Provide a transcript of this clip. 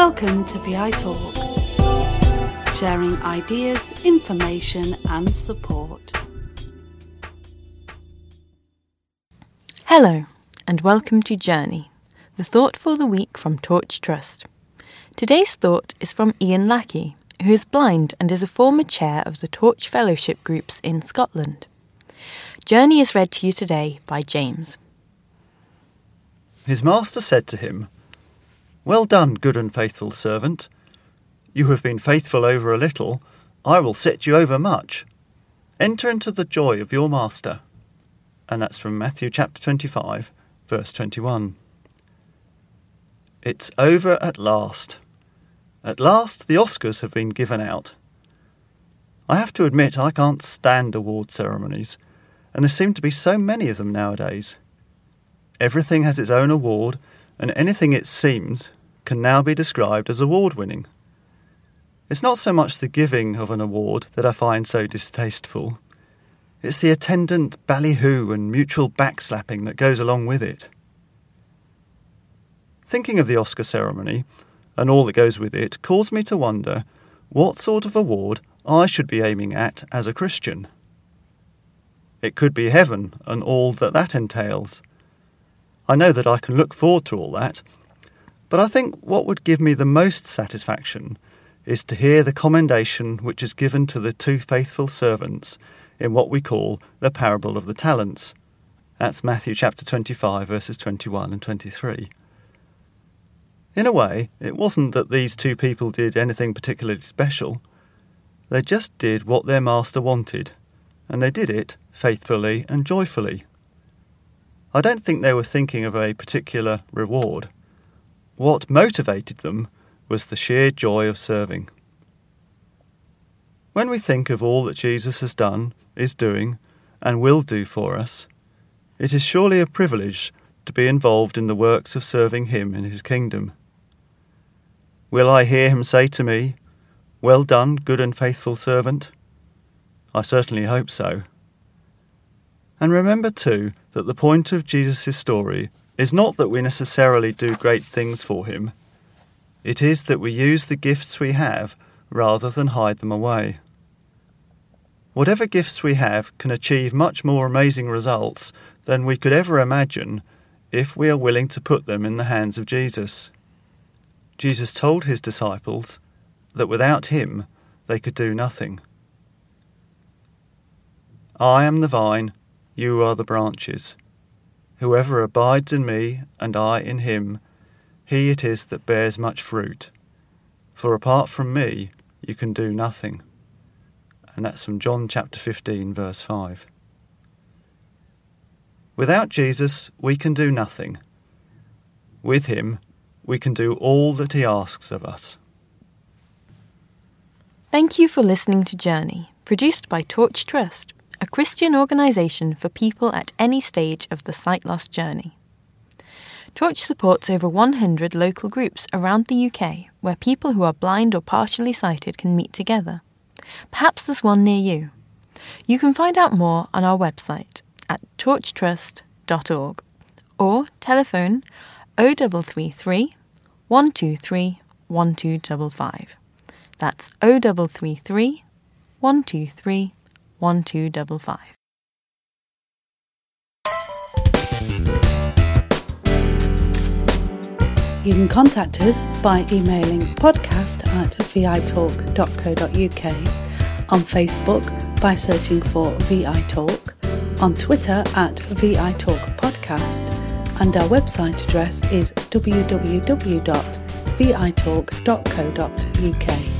Welcome to VI Talk, sharing ideas, information and support. Hello and welcome to Journey, the thought for the week from Torch Trust. Today's thought is from Ian Lackey, who is blind and is a former chair of the Torch Fellowship groups in Scotland. Journey is read to you today by James. His master said to him, "Well done, good and faithful servant. You have been faithful over a little, I will set you over much. Enter into the joy of your master." And that's from Matthew chapter 25, verse 21. It's over at last. At last the Oscars have been given out. I have to admit I can't stand award ceremonies, and there seem to be so many of them nowadays. Everything has its own award, and anything it seems can now be described as award-winning. It's not so much the giving of an award that I find so distasteful. It's the attendant ballyhoo and mutual backslapping that goes along with it. Thinking of the Oscar ceremony, and all that goes with it, caused me to wonder what sort of award I should be aiming at as a Christian. It could be heaven and all that entails. I know that I can look forward to all that, but I think what would give me the most satisfaction is to hear the commendation which is given to the two faithful servants in what we call the parable of the talents. That's Matthew chapter 25, verses 21 and 23. In a way, it wasn't that these two people did anything particularly special. They just did what their master wanted, and they did it faithfully and joyfully. I don't think they were thinking of a particular reward. What motivated them was the sheer joy of serving. When we think of all that Jesus has done, is doing, and will do for us, it is surely a privilege to be involved in the works of serving him in his kingdom. Will I hear him say to me, "Well done, good and faithful servant"? I certainly hope so. And remember too that the point of Jesus' story is not that we necessarily do great things for him. It is that we use the gifts we have rather than hide them away. Whatever gifts we have can achieve much more amazing results than we could ever imagine if we are willing to put them in the hands of Jesus. Jesus told his disciples that without him they could do nothing. I am the vine, you are the branches. Whoever abides in me, and I in him, he it is that bears much fruit. For apart from me, you can do nothing. And that's from John chapter 15, verse 5. Without Jesus, we can do nothing. With him, we can do all that he asks of us. Thank you for listening to Journey, produced by Torch Trust, a Christian organisation for people at any stage of the sight-loss journey. Torch supports over 100 local groups around the UK where people who are blind or partially sighted can meet together. Perhaps there's one near you. You can find out more on our website at torchtrust.org or telephone 0333 123 1255. That's 0333 123 1255. You can contact us by emailing podcast@vitalk.co.uk, on Facebook by searching for VI Talk, on Twitter @VITalkPodcast, and our website address is www.vitalk.co.uk.